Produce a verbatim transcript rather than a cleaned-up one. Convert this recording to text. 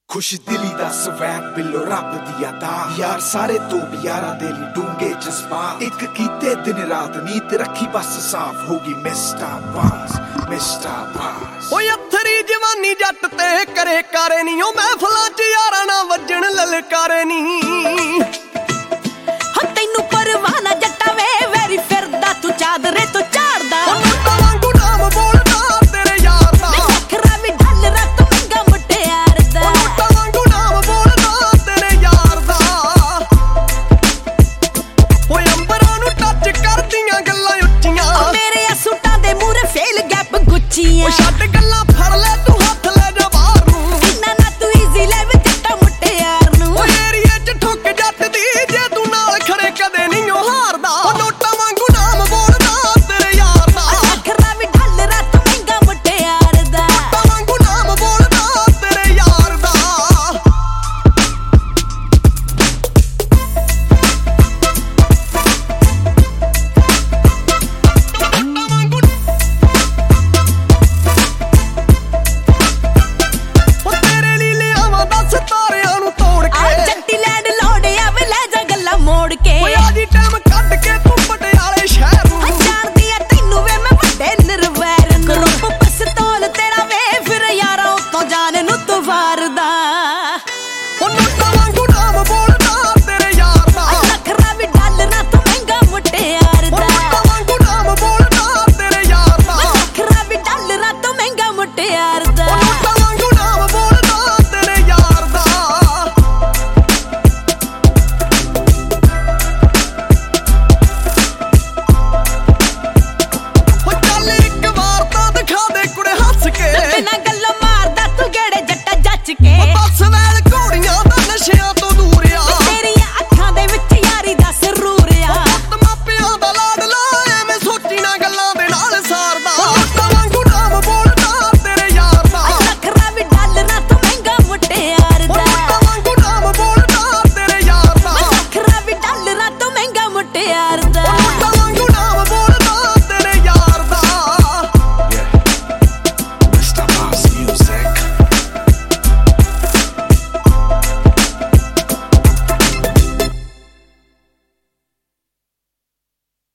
खुश दिली दा स्वैग बिलो रब दी अदा यार सारे तो भी यारा दे ली डूंगे जज्बात एक कीते दिन रात नीत रखी बस साफ होगी मिस्टर बास मिस्टर बास ओए अथरी जवानी जट ते करे करे नी ओ महफिलां च यारां ना वजन ललकारे नी हो तैनू परवाह ना जट्टा वे वेरी फिरदा तू चादरे तो झाड़दा वांगू नाम बोलदा तेरे यार दा नखरा भी ढल रत मंगा मुटियार दा वांगू नाम बोलदा तेरे यार दा ओए अंबरां नू टच करदियां गल्लां ਉੱਚੀਆਂ मेरे आ सूटां दे मूरे फेल गैप गुच्चियां ओ छੱਡ गल्लां फड़ ले तू हੱਥ ले जा बाहर ਨੂੰ इन्ना ना तू इजी ले वे जट्टा मुटियार ਨੂੰ ਓ ਏਰੀਏ 'ਚ ਠੁੱਕ ਜੱਟ ਦੀ ਜੇ ਤੂੰ ਨਾਲ ਖੜੇ ਕਦੇ ਨਹੀਂ ਓ ਹਾਰਦਾ ਓ ਨੋਟਾਂ ਵਾਂਗੂ ਨਾਮ ਬੋਲਦਾ ਤੇਰੇ ਯਾਰ ਦਾ ਨਖਰਾ ਵੀ ਢਲ ਰਤ ਮੰਗਾ ਮੁਟਿਆਰ ਦਾ ਨੋਟਾਂ ਵਾਂਗੂ ਨਾਮ ਬੋਲਦਾ ਤੇਰੇ ਯਾਰ ਦਾ ਓ ਤੇਰੇ ਲਈ ਲਿਆਵਾਂ ਦਸ ਤਾਰਿਆਂ ਨੂੰ ਤੋੜ ਆ ਕੇ ਜੱਟੀ ਲੈਂਡ ਲੋੜਿਆ ਵੇ ਲੈ ਜਾ ਗੱਲਾਂ ਮੋੜ ਕੇ ਓਏ ਆਜੀ ਟਾਈਮ ਕੱਢ ਕੇ ਤੂੰ ਪਟਿਆਲੇ ਸ਼ਹਿਰ ਨੂੰ ਜਾਣਦੀ ਆ ਤੈਨੂੰ ਵੇ ਮੈਂ ਵੱਡੇ ਨਿਰਵੈਰ ਨੂੰ ਰੂਪ ਪਿਸਤੌਲ ਤੇਰਾ ਵੇ ਫਿਰ ਯਾਰਾਂ ਉਤੋਂ ਜਾਨ ਨੂੰ ਤੂੰ ਵਾਰਦਾ ਓ ਨੋਟਾਂ ਵਾਂਗੂ ਨਾਮ ਬੋਲਦਾ ਤੇਰੇ ਯਾਰ ਦਾ ਨਖਰਾ ਵੀ ਢਲ ਨਾ ਤੂੰ ਮਹਿੰਗਾ ਮੁਟਿਆਰ ਓ ਦਾ ਨੋਟਾਂ ਵਾਂਗੂ ਨਾਮ ਬੋਲਦਾ ਤੇਰੇ ਯਾਰ ਦਾ ਨਖਰਾ ਵੀ ਢਲ ਨਾ ਤੂੰ ਮਹਿੰਗਾ ਮੁਟਿਆਰ ਦਾ ਓ ਨੋਟਾਂ